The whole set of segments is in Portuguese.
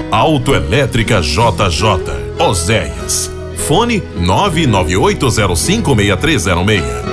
Autoelétrica JJ, Oséias. Fone 998056306.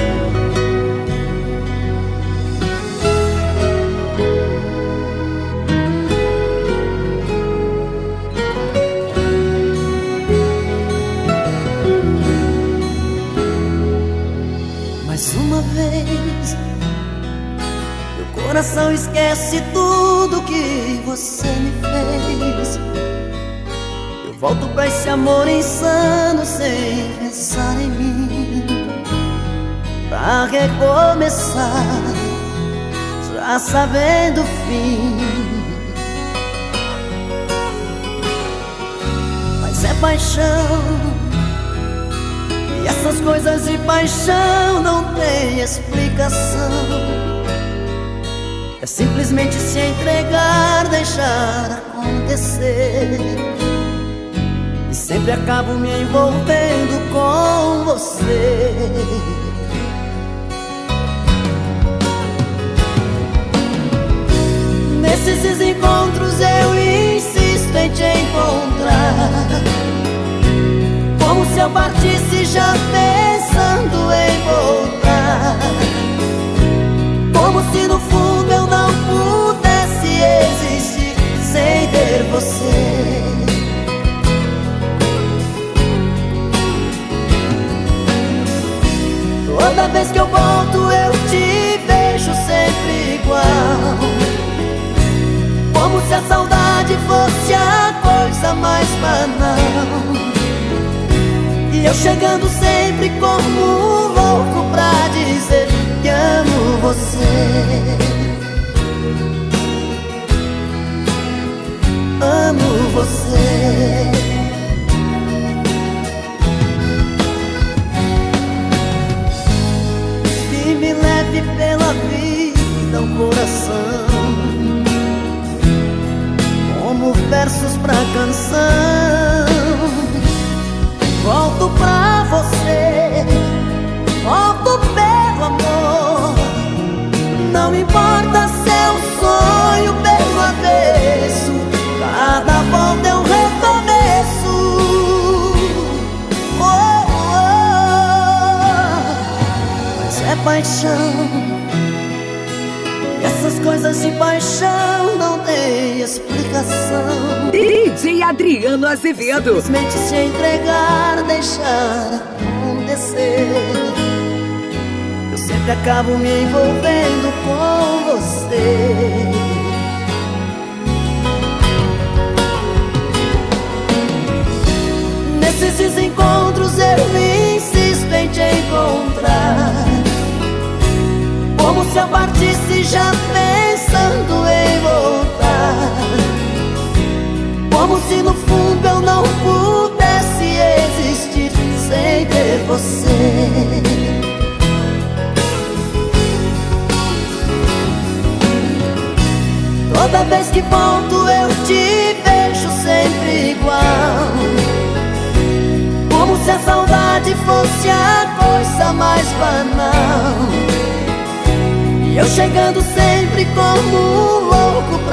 Mais uma vez, meu coração esquece tudo que você me fez. Eu volto pra esse amor insano sem pensar em mim, pra recomeçar, já sabendo o fim. Mas é paixão, e essas coisas de paixão não tem explicação. É simplesmente se entregar, deixar acontecer. E sempre acabo me envolvendo com você. Nesses desencontros eu insisto em te encontrar, como se eu partisse já pensando em voltar, como se no fundo eu não pudesse existir sem ter você. Toda vez que eu volto eu te vejo sempre igual, como se a saudade fosse a coisa mais banal. E eu chegando sempre como um louco pra dizer que amo você. Amo você. Que me leve pela vida o coração, como versos pra canção. Volto pra você, volto pelo amor. Não importa se é um sonho pelo avesso, cada volta é um recomeço. Oh, oh. Mas é paixão, e essas coisas de paixão não tem explicação. DJ Adriano Azevedo. Simplesmente se entregar, deixar acontecer. Eu sempre acabo me envolvendo com você. Nesses desencontros eu insisto em te encontrar, como se eu partisse já pensando em voltar, como se no fundo eu não pudesse existir sem ter você. Toda vez que volto eu te vejo sempre igual, como se a saudade fosse a coisa mais banal. E eu chegando sempre como um louco